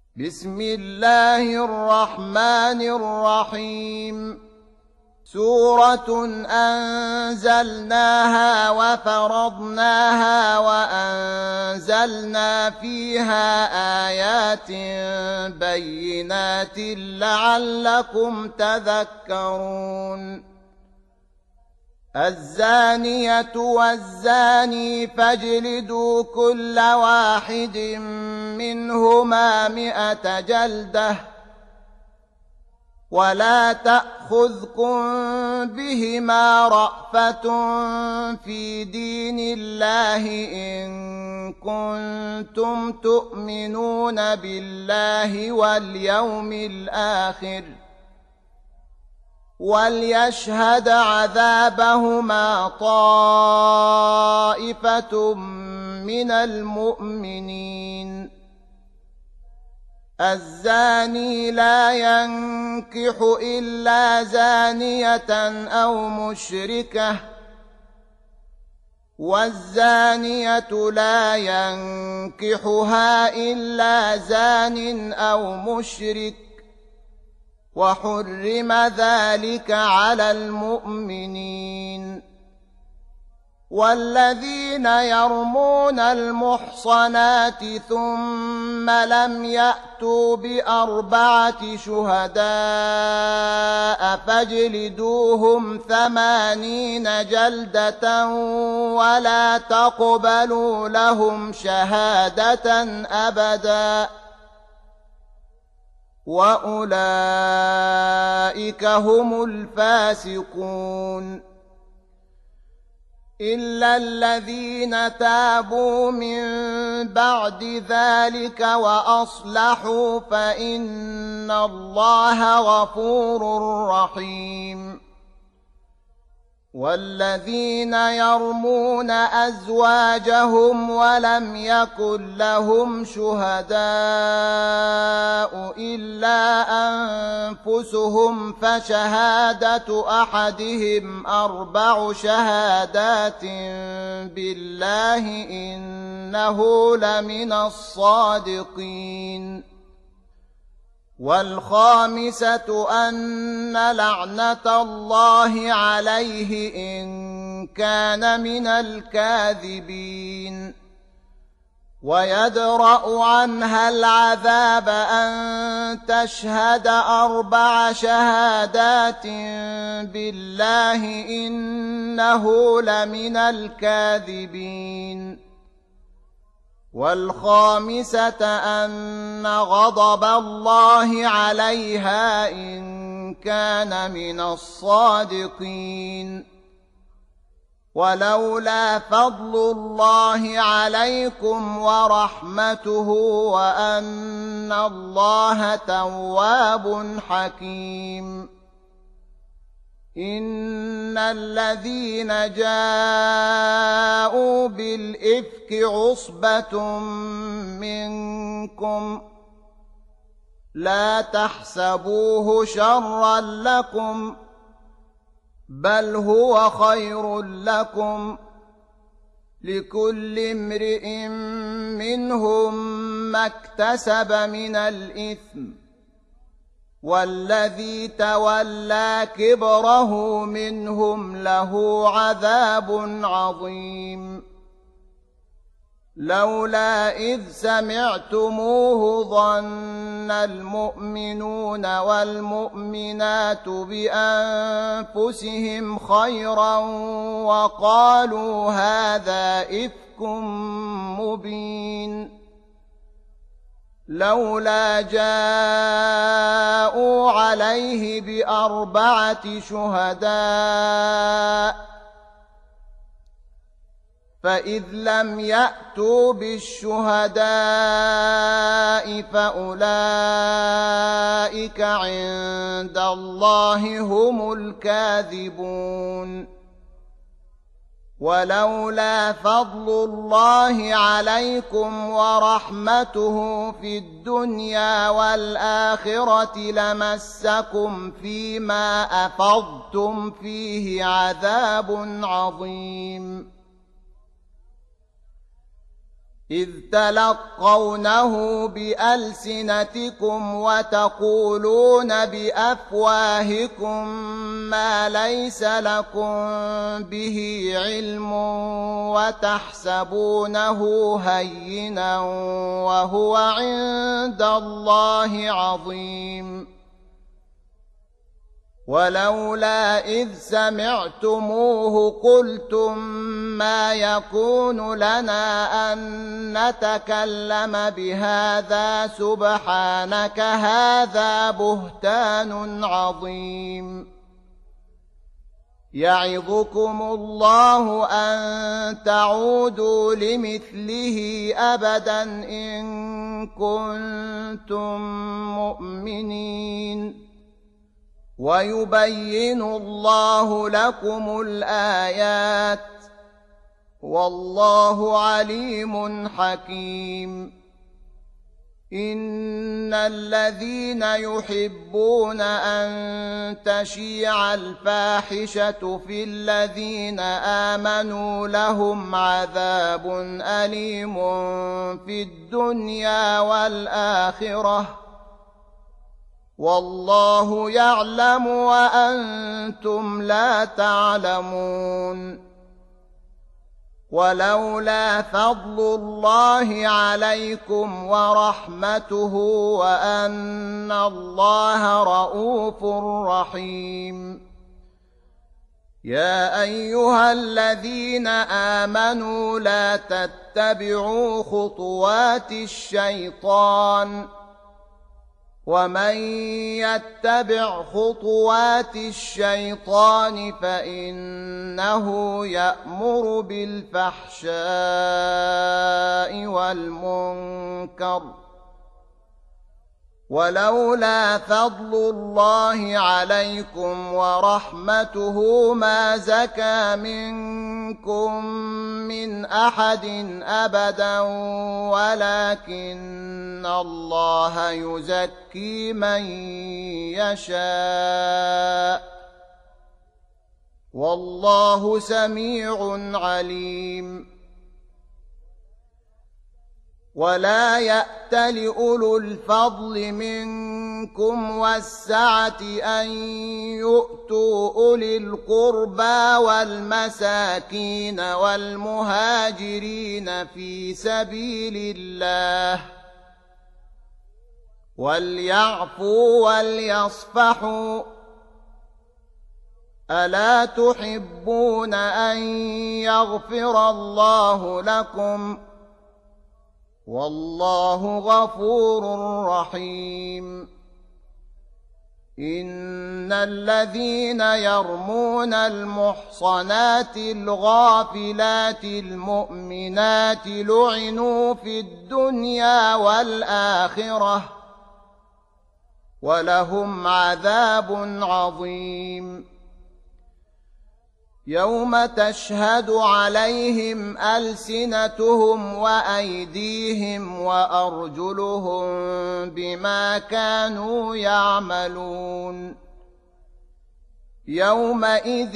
بسم الله الرحمن الرحيم. سورة أنزلناها وفرضناها وأنزلنا فيها آيات بينات لعلكم تذكرون. الزانية والزاني فاجلدوا كل واحد منهما 100 جلدة ولا تأخذكم بهما رأفة في دين الله إن كنتم تؤمنون بالله واليوم الآخر، وليشهد عذابهما طائفة من المؤمنين. الزاني لا ينكح إلا زانية أو مشركة، والزانية لا ينكحها إلا زان أو مشرك، وحرم ذلك على المؤمنين. والذين يرمون المحصنات ثم لم يأتوا ب4 شهداء فاجلدوهم 80 جلدة ولا تقبلوا لهم شهادة أبدا، وأولئك هم الفاسقون. إلا الذين تابوا من بعد ذلك وأصلحوا فإن الله غفور رحيم. والذين يرمون أزواجهم ولم يكن لهم شهداء إلا أنفسهم فشهادة أحدهم 4 شهادات بالله إنه لمن الصادقين. والخامسة أن لعنة الله عليه إن كان من الكاذبين. ويدرأ عنها العذاب أن تشهد 4 شهادات بالله إنه لمن الكاذبين. والخامسة أن غضب الله عليها إن كان من الصادقين. ولولا فضل الله عليكم ورحمته وأن الله تواب حكيم. إن الذين جاءوا بالإفك عصبة منكم لا تحسبوه شرا لكم بل هو خير لكم، لكل امرئ منهم ما اكتسب من الإثم، والذي تولى كبره منهم له عذاب عظيم. لولا إذ سمعتموه ظن المؤمنون والمؤمنات بأنفسهم خيرا وقالوا هذا إفك مبين. لولا جاءوا عليه ب4 شهداء فإذ لم يأتوا بالشهداء فأولئك عند الله هم الكاذبون. ولولا فضل الله عليكم ورحمته في الدنيا والآخرة لمسكم فيما أفضتم فيه عذاب عظيم. إذ تلقونه بألسنتكم وتقولون بأفواهكم ما ليس لكم به علم وتحسبونه هينا وهو عند الله عظيم. ولولا إذ سمعتموه قلتم ما يكون لنا أن نتكلم بهذا سبحانك هذا بهتان عظيم. يعظكم الله أن تعودوا لمثله أبدا إن كنتم مؤمنين. ويبين الله لكم الآيات والله عليم حكيم. إن الذين يحبون أن تشيع الفاحشة في الذين آمنوا لهم عذاب أليم في الدنيا والآخرة والله يعلم وأنتم لا تعلمون. ولولا فضل الله عليكم ورحمته وأن الله رءوف رحيم. يا أيها الذين آمنوا لا تتبعوا خطوات الشيطان ومن يتبع خطوات الشيطان فإنه يأمر بالفحشاء والمنكر. ولولا فضل الله عليكم ورحمته ما زكى منكم من أحد أبدا ولكن الله يزكي من يشاء والله سميع عليم. ولا يأتل أولو الفضل منكم والسعة أن يؤتوا أولي القربى والمساكين والمهاجرين في سبيل الله وليعفوا وليصفحوا ألا تحبون أن يغفر الله لكم والله غفور رحيم. إن الذين يرمون المحصنات الغافلات المؤمنات لعنوا في الدنيا والآخرة ولهم عذاب عظيم. يوم تشهد عليهم ألسنتهم وأيديهم وأرجلهم بما كانوا يعملون. يومئذ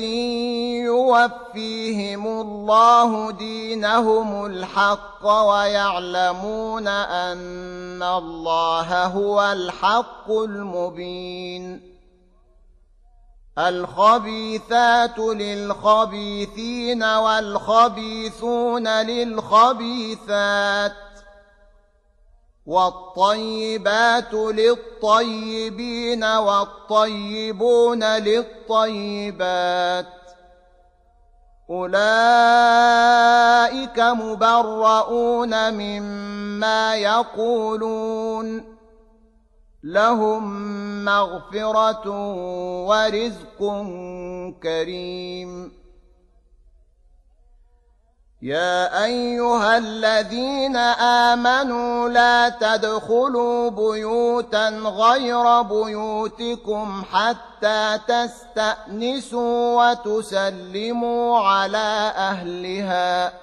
يوفيهم الله دينهم الحق ويعلمون أن الله هو الحق المبين. الخبيثات للخبيثين والخبيثون للخبيثات والطيبات للطيبين والطيبون للطيبات أولئك مبرؤون مما يقولون لهم مغفرة ورزق كريم. يا أيها الذين آمنوا لا تدخلوا بيوتا غير بيوتكم حتى تستأنسوا وتسلموا على أهلها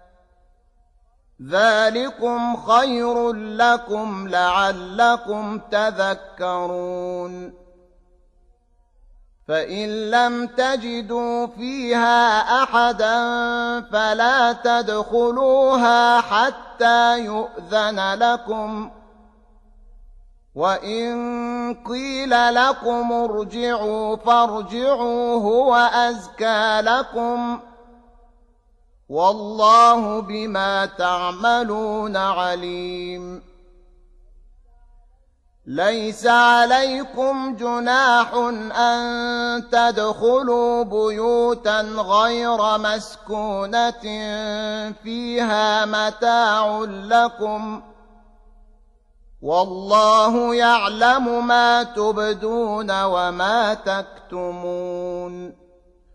ذلكم خير لكم لعلكم تذكرون. فإن لم تجدوا فيها أحدا فلا تدخلوها حتى يؤذن لكم، وإن قيل لكم ارجعوا فارجعوا هو أزكى لكم، والله بما تعملون عليم. ليس عليكم جناح أن تدخلوا بيوتا غير مسكونة فيها متاع لكم، والله يعلم ما تبدون وما تكتمون.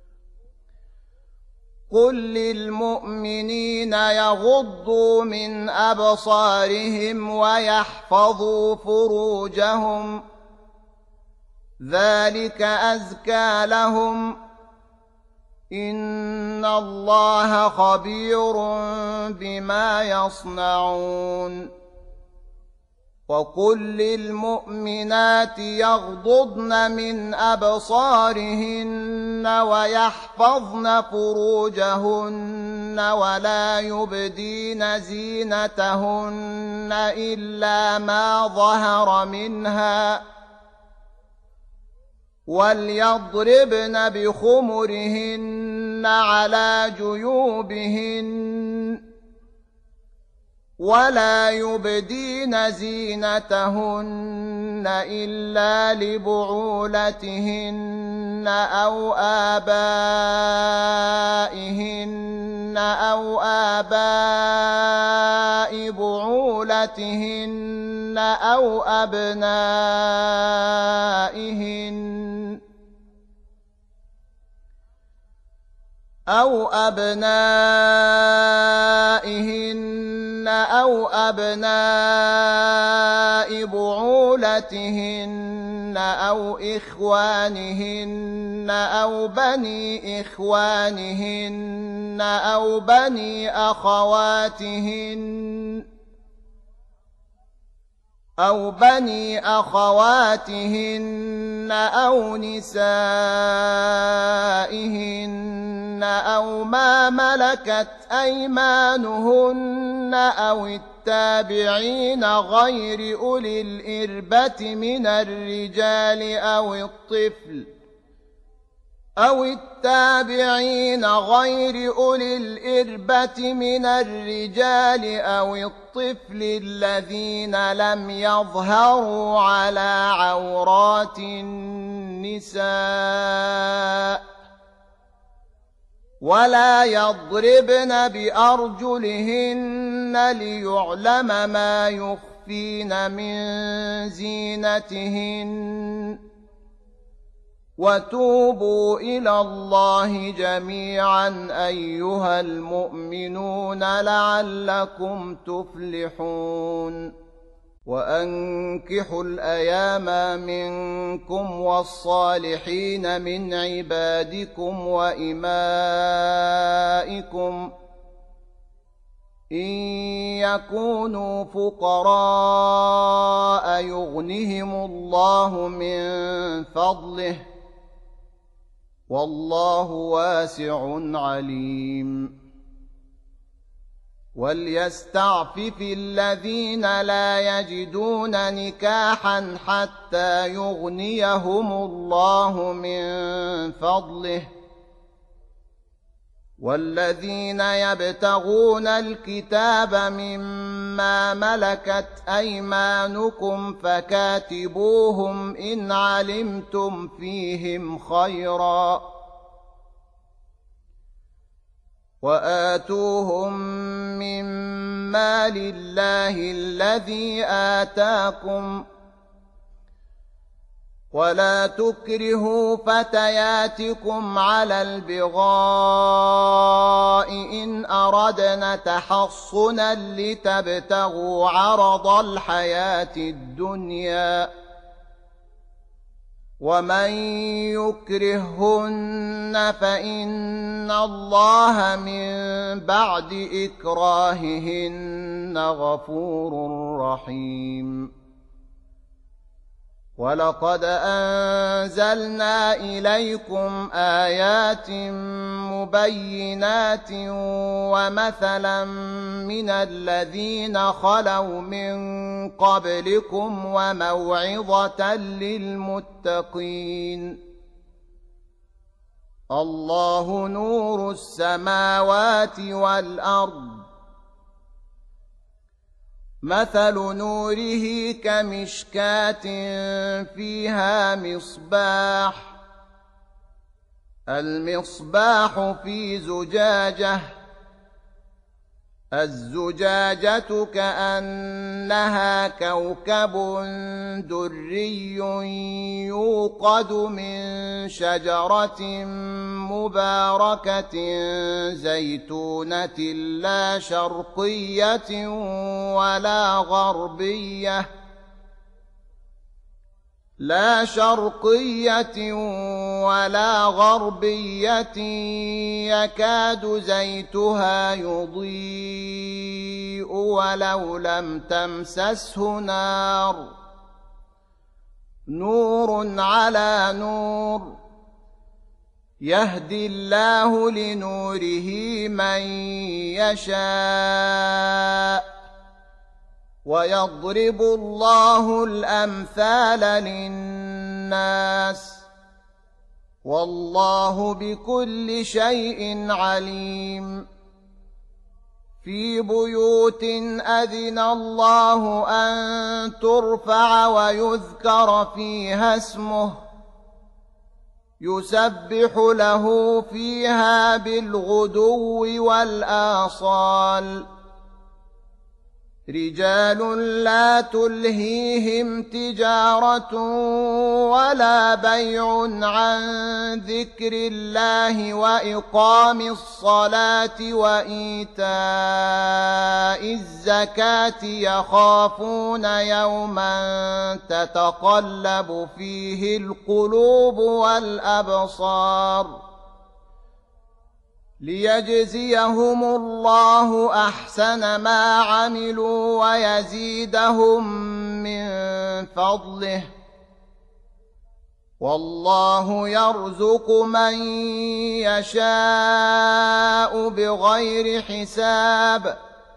قل للمؤمنين يغضوا من أبصارهم ويحفظوا فروجهم، ذلك أزكى لهم، إن الله خبير بما يصنعون. وقل للمؤمنات يغضضن من أبصارهن ويحفظن فروجهن ولا يبدين زينتهن إلا ما ظهر منها، وليضربن بخمرهن على جيوبهن، ولا يبدين زينتهن إلا لبعولتهن أو آبائهن أو آباء بعولتهن أو أبنائهن أو أبناء بعولتهن أو إخوانهن أو بني إخوانهن أو بني أخواتهن أو نسائهن أو ما ملكت أيمانهن أو التابعين غير أولي الإربة من الرجال أو الطفل الذين لم يظهروا على عورات النساء، ولا يضربن بأرجلهن ليعلم ما يخفين من زينتهن. وتوبوا إلى الله جميعا أيها المؤمنون لعلكم تفلحون. وأنكحوا الأيام منكم والصالحين من عبادكم وإمائكم إن يكونوا فقراء يغنهم الله من فضله، والله واسع عليم. وليستعفف الذين لا يجدون نكاحا حتى يغنيهم الله من فضله، والذين يبتغون الكتاب مما ملكت أيمانكم فكاتبوهم إن علمتم فيهم خيرا، وآتوهم من مال الله الذي آتاكم، ولا تكرهوا فتياتكم على البغاء إن أردنا تحصنا لتبتغوا عرض الحياة الدنيا، ومن يكرههن فإن الله من بعد إكراههن غفور رحيم. ولقد أنزلنا إليكم آيات مبينات ومثلا من الذين خلوا من قبلكم وموعظة للمتقين الله نور السماوات والأرض مثل نوره كمشكاة فيها مصباح المصباح في زجاجة الزجاجة كأنها كوكب دري يوقد من شجرة مباركة زيتونة لا شرقية ولا غربية يكاد زيتها يضيء ولو لم تمسسه نار نور على نور يهدي الله لنوره من يشاء ويضرب الله الأمثال للناس والله بكل شيء عليم في بيوت أذن الله أن ترفع ويذكر فيها اسمه يسبح له فيها بالغدو والآصال رجال لا تلهيهم تجارة ولا بيع عن ذكر الله وإقام الصلاة وإيتاء الزكاة يخافون يوما تتقلب فيه القلوب والأبصار ليجزيهم الله أحسن ما عملوا ويزيدهم من فضله والله يرزق من يشاء بغير حساب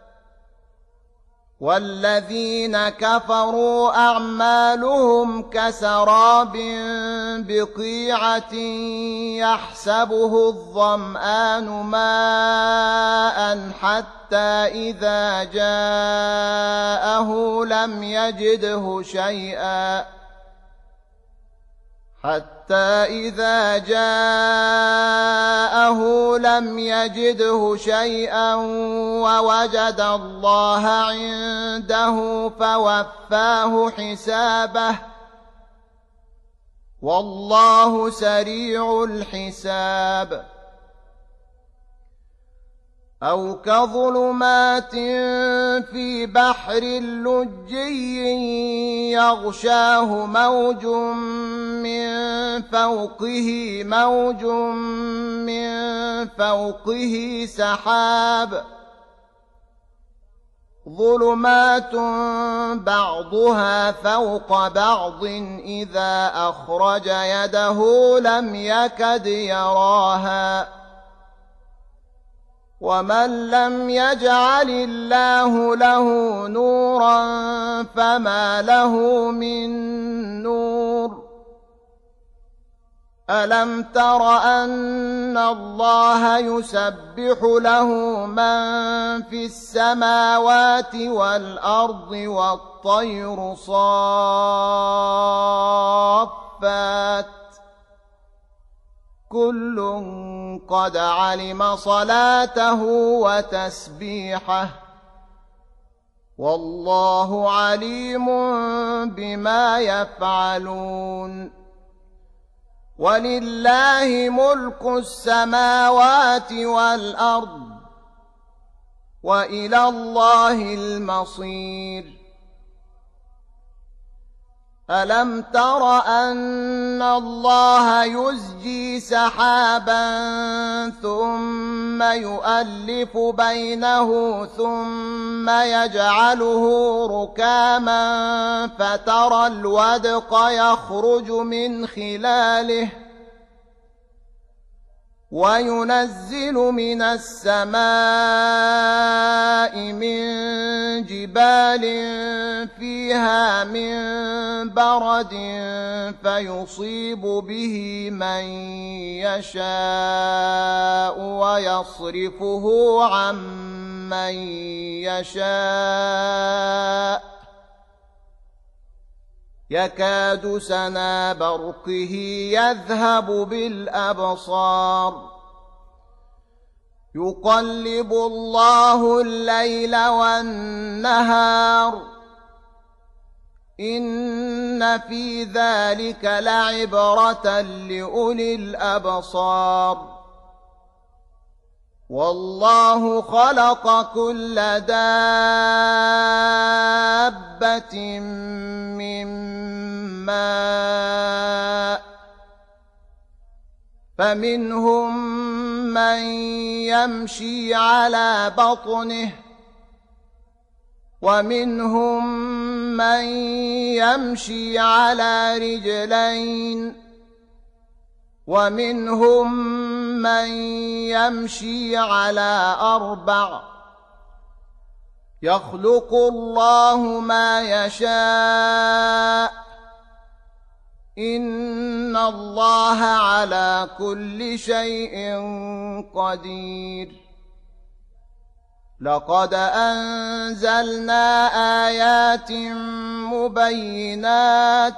والذين كفروا أعمالهم كسراب بقيعة يحسبه الظمآن ماء حتى إذا جاءه لم يجده شيئا ووجد الله عنده فوفاه حسابه والله سريع الحساب أو كظلمات في بحر لجي يغشاه موج من فوقه سحاب ظلمات بعضها فوق بعض إذا أخرج يده لم يكد يراها ومن لم يجعل الله له نورا فما له من نور ألم تر أن الله يسبح له من في السماوات والأرض والطير صافات كل قد علم صلاته وتسبيحه والله عليم بما يفعلون ولله ملك السماوات والأرض وإلى الله المصير ألم تر أن الله يزجي سحابا ثم يؤلف بينه ثم يجعله ركاما فترى الودق يخرج من خلاله وينزل من السماء من جبال فيها من برد فيصيب به من يشاء ويصرفه عن من يشاء يكاد سنا برقه يذهب بالأبصار يقلب الله الليل والنهار إن في ذلك لعبرة لأولي الأبصار والله خلق كل دابة من ماء فمنهم من يمشي على بطنه ومنهم من يمشي على رجلين ومنهم من يمشي على أربع يخلق الله ما يشاء إن الله على كل شيء قدير لقد أنزلنا آيات مبينات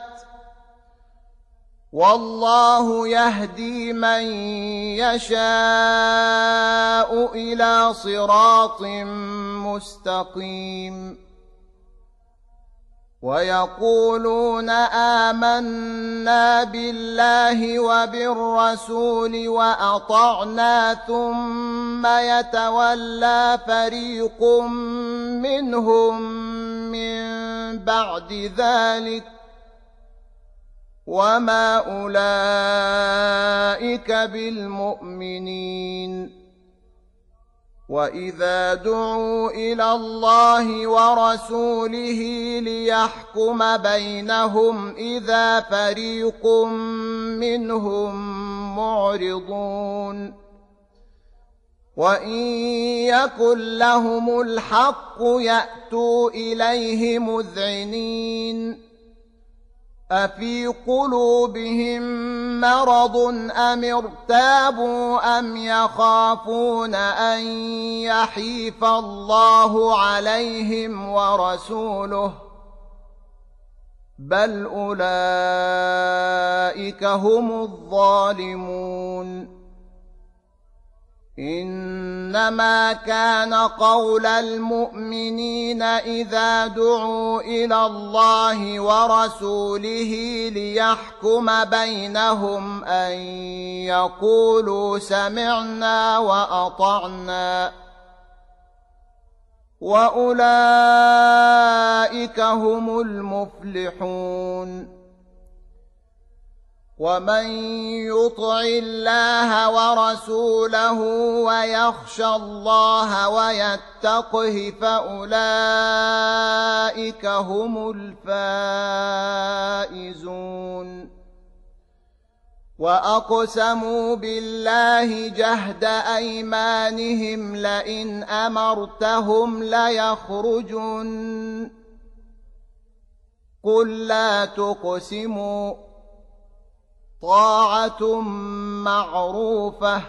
والله يهدي من يشاء إلى صراط مستقيم ويقولون آمنا بالله وبالرسول وأطعنا ثم يتولى فريق منهم من بعد ذلك وما أولئك بالمؤمنين وإذا دعوا إلى الله ورسوله ليحكم بينهم إذا فريق منهم معرضون وإن يكن لهم الحق يأتوا إليه مذعنين أفي قلوبهم مرض أم ارتابوا أم يخافون أن يحيف الله عليهم ورسوله بل أولئك هم الظالمون إنما كان قول المؤمنين إذا دعوا إلى الله ورسوله ليحكم بينهم أن يقولوا سمعنا وأطعنا وأولئك هم المفلحون ومن يطع الله ورسوله ويخشى الله ويتقه فأولئك هم الفائزون وأقسموا بالله جهد أيمانهم لئن أمرتهم ليخرجن قل لا تقسموا طاعة معروفة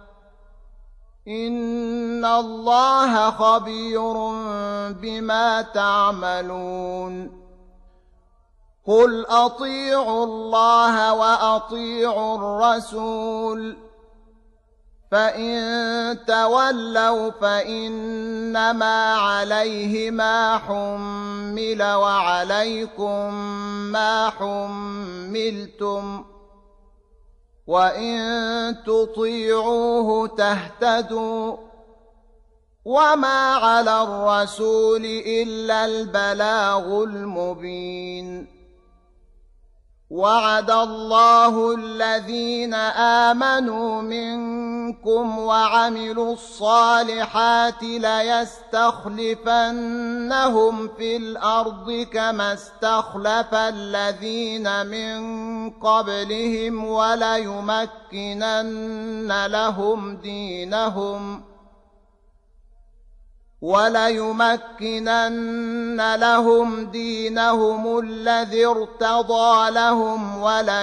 إن الله خبير بما تعملون قل أطيعوا الله وأطيعوا الرسول فإن تولوا فإنما عليه ما حمل وعليكم ما حملتم وإن تطيعوه تهتدوا وما على الرسول إلا البلاغ المبين وعد الله الذين آمنوا منكم وعملوا الصالحات ليستخلفنهم في الأرض كما استخلف الذين من قبلهم وليمكنن لهم دينهم الذي ارتضى لهم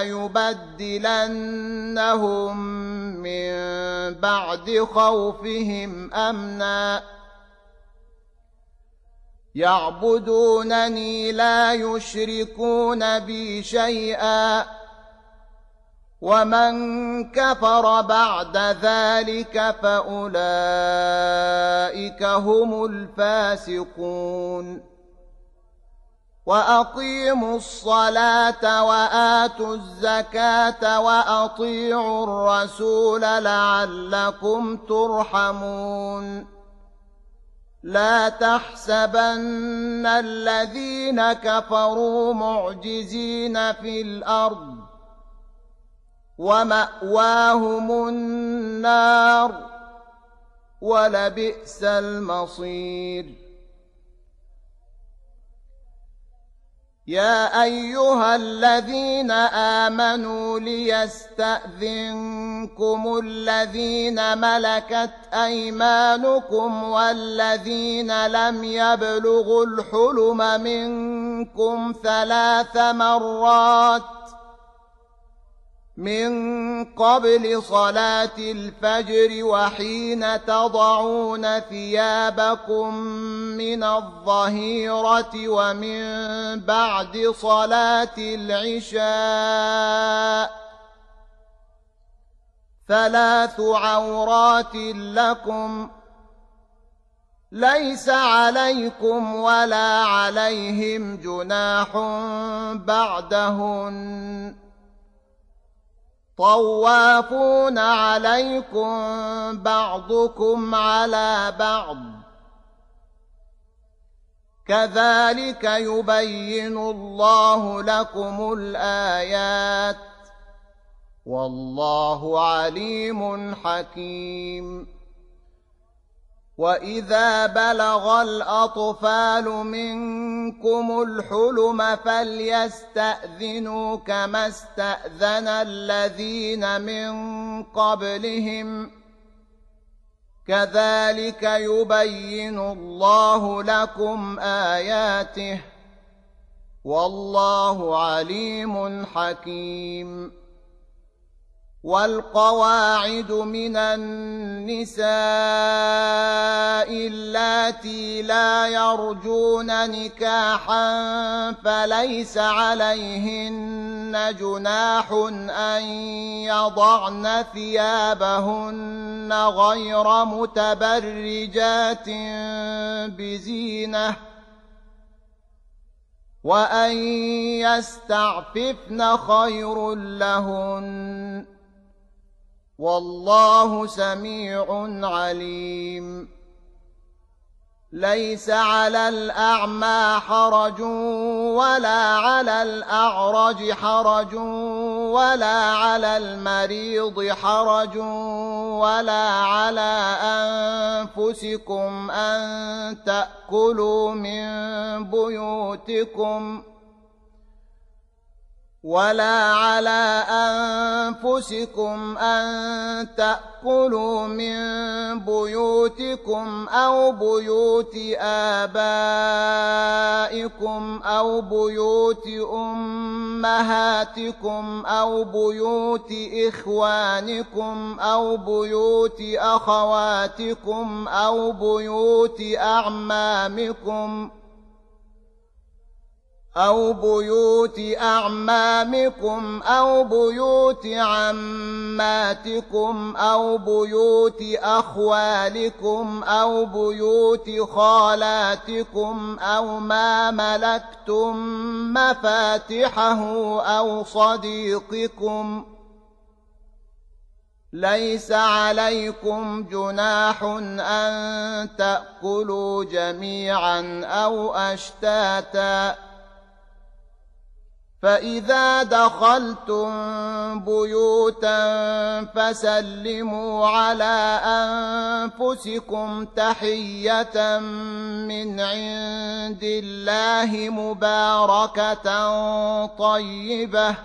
وليبدلنهم من بعد خوفهم أمنا يعبدونني لا يشركون بي شيئا ومن كفر بعد ذلك فأولئك هم الفاسقون وأقيموا الصلاة وآتوا الزكاة وأطيعوا الرسول لعلكم ترحمون لا تحسبن الذين كفروا معجزين في الأرض ومأواهم النار ولبئس المصير يا أيها الذين آمنوا ليستأذنكم الذين ملكت أيمانكم والذين لم يبلغوا الحلم منكم 3 مرات من قبل صلاة الفجر وحين تضعون ثيابكم من الظهيرة ومن بعد صلاة العشاء 3 عورات لكم ليس عليكم ولا عليهم جناح بعدهن طوافون عليكم بعضكم على بعض كذلك يبين الله لكم الآيات والله عليم حكيم وإذا بلغ الأطفال منكم الحلم فليستأذنوا كما استأذن الذين من قبلهم كذلك يبين الله لكم آياته والله عليم حكيم والقواعد من النساء اللاتي لا يرجون نكاحا فليس عليهن جناح أن يضعن ثيابهن غير متبرجات بزينة وأن يستعففن خير لهن والله سميع عليم ليس على الأعمى حرج ولا على الأعرج حرج ولا على المريض حرج ولا على أنفسكم أن تأكلوا من بيوتكم أو بيوت آبائكم أو بيوت أمهاتكم أو بيوت إخوانكم أو بيوت أخواتكم أو بيوت أعمامكم أو بيوت عماتكم أو بيوت أخوالكم أو بيوت خالاتكم أو ما ملكتم مفاتحه أو صديقكم ليس عليكم جناح أن تأكلوا جميعا أو أشتاتا فإذا دخلتم بيوتا فسلموا على أنفسكم تحية من عند الله مباركة طيبة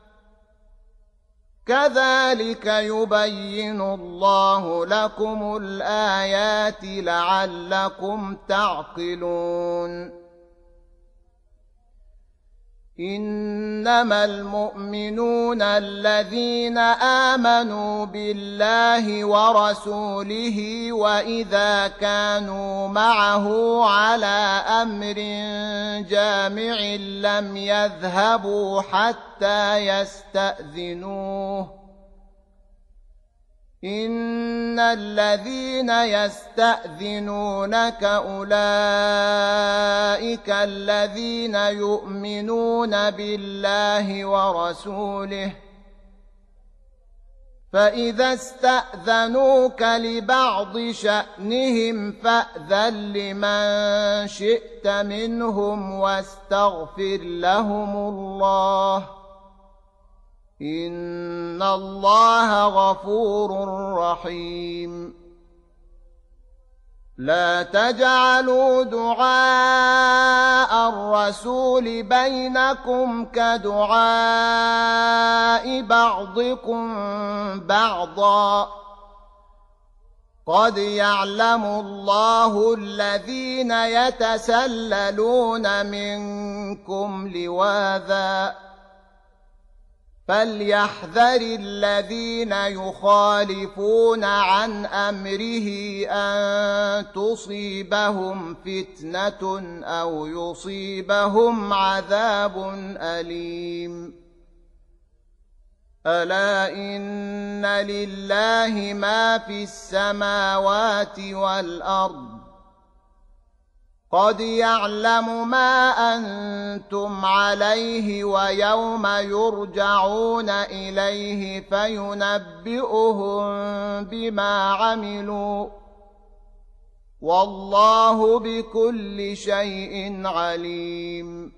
كذلك يبين الله لكم الآيات لعلكم تعقلون إنما المؤمنون الذين آمنوا بالله ورسوله وإذا كانوا معه على أمر جامع لم يذهبوا حتى يستأذنوه إن الذين يستأذنونك أولئك الذين يؤمنون بالله ورسوله فإذا استأذنوك لبعض شأنهم فأذن لمن شئت منهم واستغفر لهم الله إن الله غفور رحيم لا تجعلوا دعاء الرسول بينكم كدعاء بعضكم بعضا قد يعلم الله الذين يتسللون منكم لواذا فليحذر الذين يخالفون عن أمره أن تصيبهم فتنة أو يصيبهم عذاب أليم ألا إن لله ما في السماوات والأرض قد يعلم ما أنتم عليه ويوم يرجعون إليه فينبئهم بما عملوا والله بكل شيء عليم